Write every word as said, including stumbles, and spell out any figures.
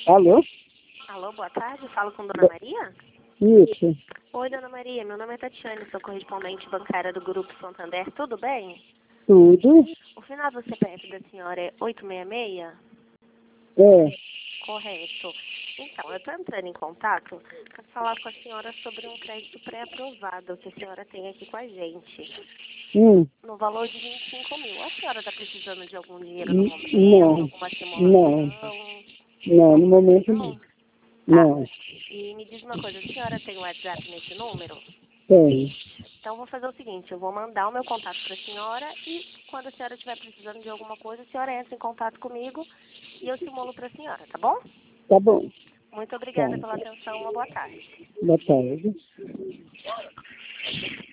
Alô? Alô, boa tarde. Falo com Dona Maria? Isso. Oi, Dona Maria. Meu nome é Tatiane, sou correspondente bancária do Grupo Santander. Tudo bem? Tudo? O final do C P F da senhora é oito seis seis? É. Correto. Então, eu estou entrando em contato para falar com a senhora sobre um crédito pré-aprovado que a senhora tem aqui com a gente, Hum. no valor de vinte e cinco mil. A senhora está precisando de algum dinheiro no N- momento, Não. alguma Não. simulação? Não, no momento não. Não? Tá. Não. E me diz uma coisa, a senhora tem WhatsApp nesse número? Tem. Então, vou fazer o seguinte, eu vou mandar o meu contato para a senhora e quando a senhora estiver precisando de alguma coisa, a senhora entra em contato comigo e eu simulo para a senhora, tá bom? Tá bom. Muito Tá. obrigada pela atenção, uma boa tarde. Boa tarde.